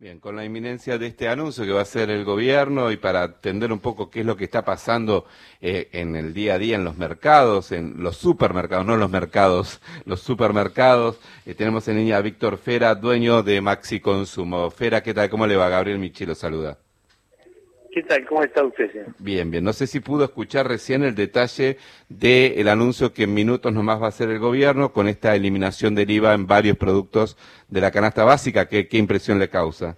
Bien, con la inminencia de este anuncio que va a hacer el gobierno y para entender un poco qué es lo que está pasando en el día a día en los mercados, en los supermercados, no en los mercados, los supermercados, tenemos en línea a Víctor Fera, dueño de Maxi Consumo. Fera, ¿qué tal? ¿Cómo le va? Gabriel Michi lo saluda. ¿Qué tal? ¿Cómo está usted, señor? Bien, bien. No sé si pudo escuchar recién el detalle del anuncio que en minutos nomás va a hacer el gobierno con esta eliminación del IVA en varios productos de la canasta básica. ¿Qué impresión le causa?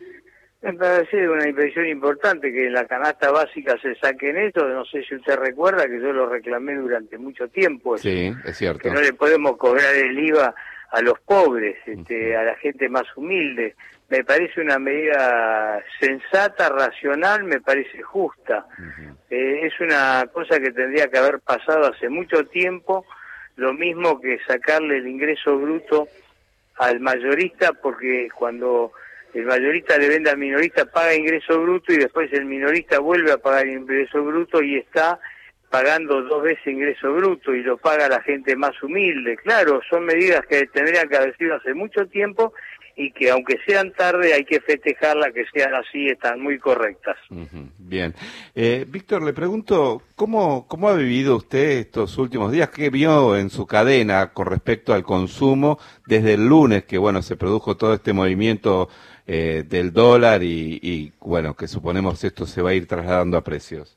Me parece una impresión importante que en la canasta básica se saquen eso. No sé si usted recuerda que yo lo reclamé durante mucho tiempo. Sí, es cierto. Que no le podemos cobrar el IVA a los pobres, a la gente más humilde. Me parece una medida sensata, racional, me parece justa. Es una cosa que tendría que haber pasado hace mucho tiempo, lo mismo que sacarle el ingreso bruto al mayorista, porque cuando el mayorista le vende al minorista paga ingreso bruto y después el minorista vuelve a pagar ingreso bruto y está pagando 2 veces ingreso bruto y lo paga la gente más humilde. Claro, son medidas que tendrían que haber sido hace mucho tiempo y que aunque sean tarde hay que festejarlas, que sean así, están muy correctas. Bien. Víctor, le pregunto, ¿cómo ha vivido usted estos últimos días? ¿Qué vio en su cadena con respecto al consumo desde el lunes, que bueno, se produjo todo este movimiento del dólar y bueno, que suponemos esto se va a ir trasladando a precios?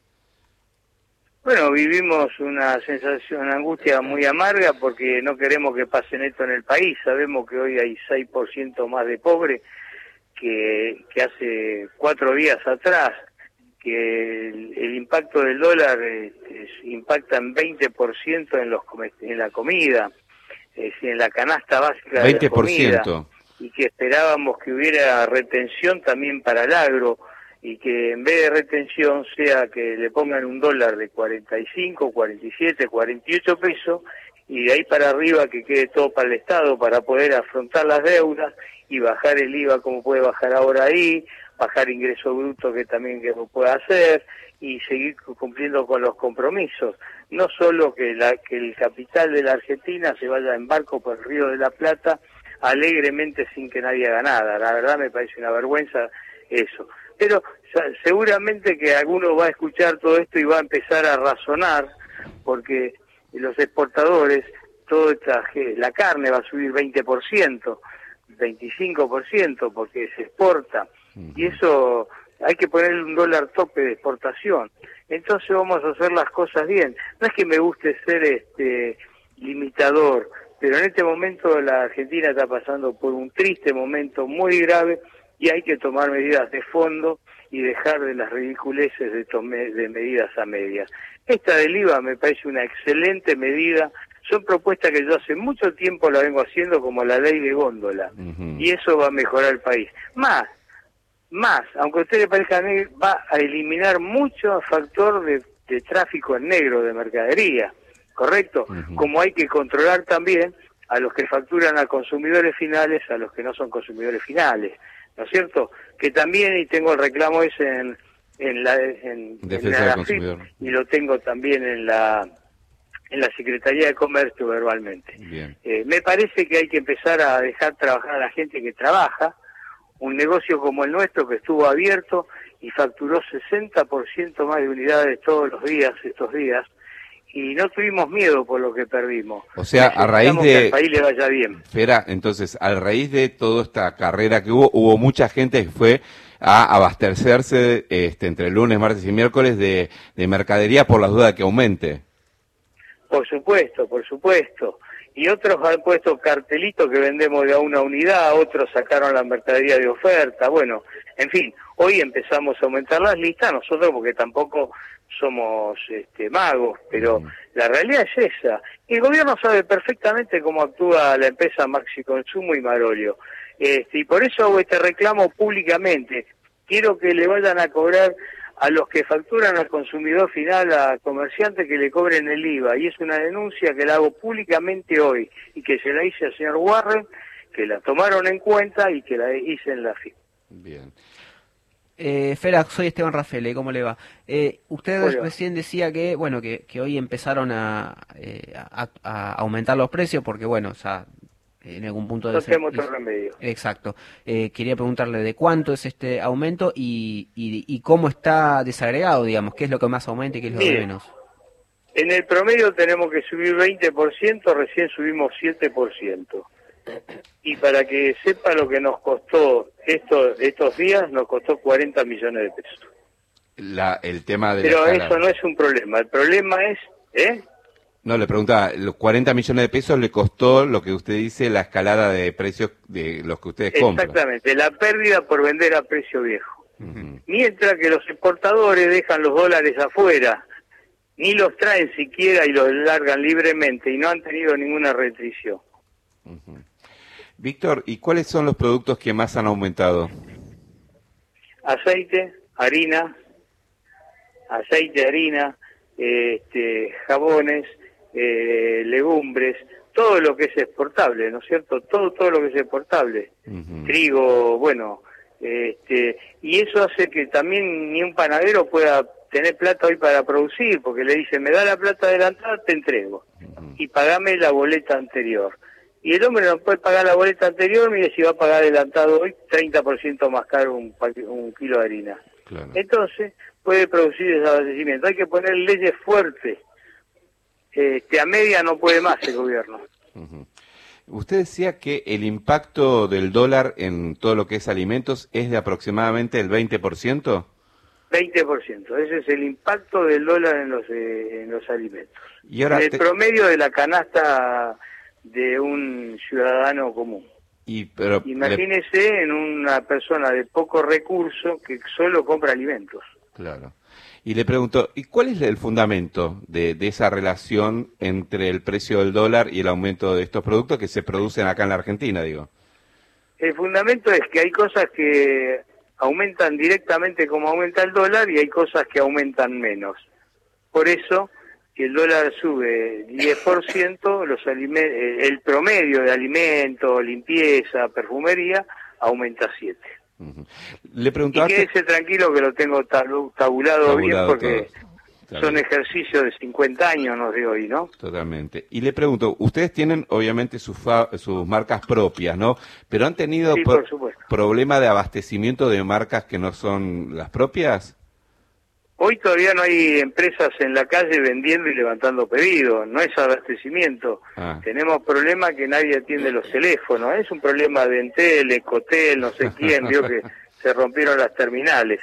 Bueno, vivimos una sensación, una angustia muy amarga porque no queremos que pasen esto en el país. Sabemos que hoy hay 6% más de pobres que hace 4 días atrás, que el impacto del dólar impacta en 20% en la comida, en la canasta básica de la comida, y que esperábamos que hubiera retención también para el agro, y que en vez de retención sea que le pongan un dólar de 45, 47, 48 pesos y de ahí para arriba que quede todo para el Estado para poder afrontar las deudas y bajar el IVA como puede bajar ahora ahí, bajar ingreso bruto que también que lo pueda hacer y seguir cumpliendo con los compromisos. No solo que el capital de la Argentina se vaya en barco por el Río de la Plata alegremente sin que nadie haga nada. La verdad me parece una vergüenza eso. Pero seguramente que alguno va a escuchar todo esto y va a empezar a razonar, porque los exportadores, la carne va a subir 20%, 25%, porque se exporta, y eso hay que ponerle un dólar tope de exportación. Entonces vamos a hacer las cosas bien. No es que me guste ser limitador, pero en este momento la Argentina está pasando por un triste momento muy grave, y hay que tomar medidas de fondo y dejar de las ridiculeces de medidas a medias. Esta del IVA me parece una excelente medida, son propuestas que yo hace mucho tiempo la vengo haciendo como la ley de góndola, y eso va a mejorar el país. Más, aunque a usted le parezca negro, va a eliminar mucho factor de tráfico en negro de mercadería, ¿correcto? Como hay que controlar también a los que facturan a consumidores finales, a los que no son consumidores finales, ¿no es cierto? Que también, y tengo el reclamo ese en la AFIP, y lo tengo también en la Secretaría de Comercio verbalmente. Me parece que hay que empezar a dejar trabajar a la gente que trabaja. Un negocio como el nuestro que estuvo abierto y facturó 60% más de unidades todos los días, estos días, y no tuvimos miedo por lo que perdimos. O sea, a raíz de... que al país le vaya bien. Espera, entonces, a raíz de toda esta carrera que hubo mucha gente que fue a abastecerse entre lunes, martes y miércoles de mercadería por las dudas de que aumente. Por supuesto. Y otros han puesto cartelitos que vendemos de a una unidad, otros sacaron la mercadería de oferta. Bueno, en fin, hoy empezamos a aumentar las listas, nosotros porque tampoco somos magos, pero la realidad es esa. Y el gobierno sabe perfectamente cómo actúa la empresa Maxi Consumo y Marolio. Y por eso hago este reclamo públicamente. Quiero que le vayan a cobrar a los que facturan al consumidor final, a comerciantes, que le cobren el IVA. Y es una denuncia que la hago públicamente hoy y que se la hice al señor Warren, que la tomaron en cuenta y que la hice en la FIP. Bien. Fera, soy Esteban Rafael, ¿cómo le va? Usted recién decía que bueno que hoy empezaron a aumentar los precios porque bueno, o sea, en algún punto no tenemos otro remedio. Exacto. Quería preguntarle de cuánto es este aumento y cómo está desagregado, digamos, qué es lo que más aumenta y qué es lo que menos. En el promedio tenemos que subir 20%, recién subimos 7%. Y para que sepa lo que nos costó estos días, nos costó 40 millones de pesos. El tema de Pero eso no es un problema, el problema es... No, le preguntaba, los 40 millones de pesos le costó lo que usted dice, la escalada de precios de los que ustedes compran. Exactamente, la pérdida por vender a precio viejo. Mientras que los exportadores dejan los dólares afuera, ni los traen siquiera y los largan libremente y no han tenido ninguna restricción. Víctor, ¿y cuáles son los productos que más han aumentado? Aceite, harina, jabones, legumbres, todo lo que es exportable, ¿no es cierto? Todo lo que es exportable. Trigo, bueno, y eso hace que también ni un panadero pueda tener plata hoy para producir, porque le dicen, me da la plata adelantada, te entrego, y pagame la boleta anterior. Y el hombre no puede pagar la boleta anterior, mire si va a pagar adelantado hoy 30% más caro un kilo de harina. Claro. Entonces, puede producir desabastecimiento. Hay que poner leyes fuertes. A media no puede más el gobierno. Usted decía que el impacto del dólar en todo lo que es alimentos es de aproximadamente el 20%. 20%, ese es el impacto del dólar en los alimentos. Y ahora el promedio de la canasta de un ciudadano común. Imagínese en una persona de poco recurso que solo compra alimentos. Claro. Y le pregunto, ¿y cuál es el fundamento de esa relación entre el precio del dólar y el aumento de estos productos que se producen acá en la Argentina, digo? El fundamento es que hay cosas que aumentan directamente como aumenta el dólar y hay cosas que aumentan menos. Por eso, si el dólar sube 10%, el promedio de alimentos, limpieza, perfumería, aumenta 7%. Le preguntaba, y quédese tranquilo que lo tengo tabulado bien porque son ejercicios de 50 años, no de hoy, ¿no? Totalmente. Y le pregunto, ustedes tienen obviamente sus marcas propias, ¿no? Pero ¿han tenido problema de abastecimiento de marcas que no son las propias? Hoy todavía no hay empresas en la calle vendiendo y levantando pedidos, no es abastecimiento. Tenemos problemas que nadie atiende los teléfonos, es un problema de Entel, Ecotel, no sé quién, vio que se rompieron las terminales.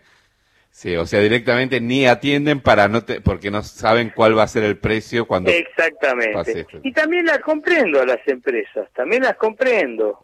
Sí, o sea, directamente ni atienden porque no saben cuál va a ser el precio cuando Exactamente. Pase esto. Y también las comprendo a las empresas, también las comprendo.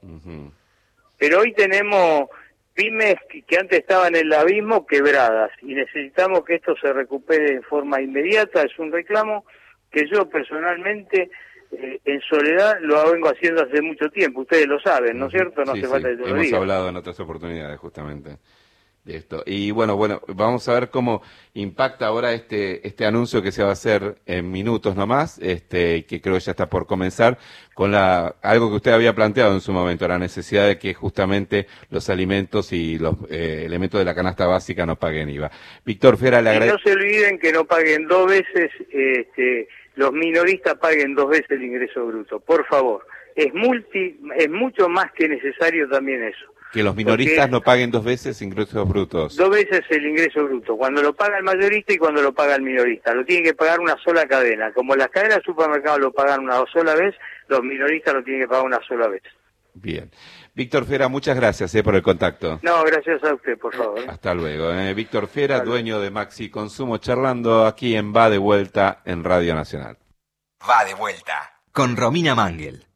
Pero hoy tenemos pymes que antes estaban en el abismo quebradas y necesitamos que esto se recupere en forma inmediata. Es un reclamo que yo personalmente en soledad lo vengo haciendo hace mucho tiempo. Ustedes lo saben, ¿no es cierto? No hace falta que te lo diga. Hemos hablado en otras oportunidades justamente de esto. Y bueno, vamos a ver cómo impacta ahora este anuncio que se va a hacer en minutos nomás, que creo que ya está por comenzar, con algo que usted había planteado en su momento, la necesidad de que justamente los alimentos y los elementos de la canasta básica no paguen IVA. Víctor Fera, le agradezco. Y no se olviden que no paguen 2 veces, los minoristas paguen 2 veces el ingreso bruto, por favor. Es mucho más que necesario también eso. Que los minoristas no paguen 2 veces ingresos brutos. 2 veces el ingreso bruto, cuando lo paga el mayorista y cuando lo paga el minorista. Lo tiene que pagar una sola cadena. Como las cadenas de supermercados lo pagan una sola vez, los minoristas lo tienen que pagar una sola vez. Bien. Víctor Fera, muchas gracias por el contacto. No, gracias a usted, por favor. Hasta luego. Víctor Fera, dueño de Maxi Consumo, charlando aquí en Va de Vuelta en Radio Nacional. Va de Vuelta, con Romina Mangel.